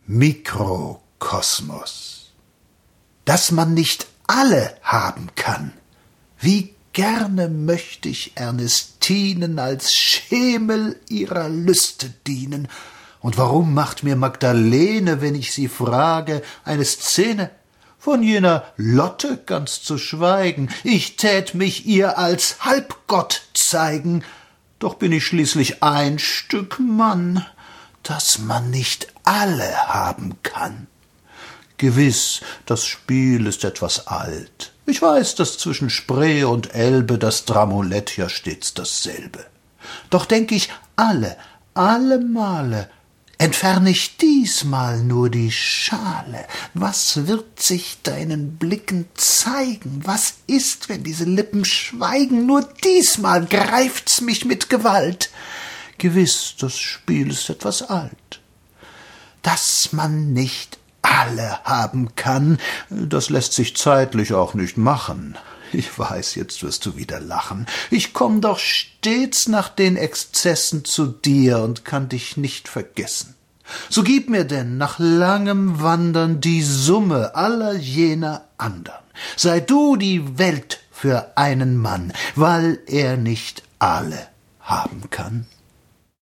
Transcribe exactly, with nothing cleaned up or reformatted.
Mikrokosmos. Dass man nicht alle haben kann. Wie gerne möchte ich Ernestinen als Schemel ihrer Lüste dienen. Und warum macht mir Magdalene, wenn ich sie frage, eine Szene? Von jener Lotte ganz zu schweigen. Ich tät mich ihr als Halbgott zeigen. Doch bin ich schließlich ein Stück Mann, dass man nicht alle haben kann. Gewiss, das Spiel ist etwas alt. Ich weiß, dass zwischen Spree und Elbe das Dramulett ja stets dasselbe. Doch denk ich, alle, alle Male entferne ich diesmal nur die Schale. Was wird sich deinen Blicken zeigen? Was ist, wenn diese Lippen schweigen? Nur diesmal greift's mich mit Gewalt. Gewiss, das Spiel ist etwas alt. Dass man nicht alle haben kann, das lässt sich zeitlich auch nicht machen. Ich weiß, jetzt wirst du wieder lachen. Ich komm doch stets nach den Exzessen zu dir und kann dich nicht vergessen. So gib mir denn nach langem Wandern die Summe aller jener andern. Sei du die Welt für einen Mann, weil er nicht alle haben kann.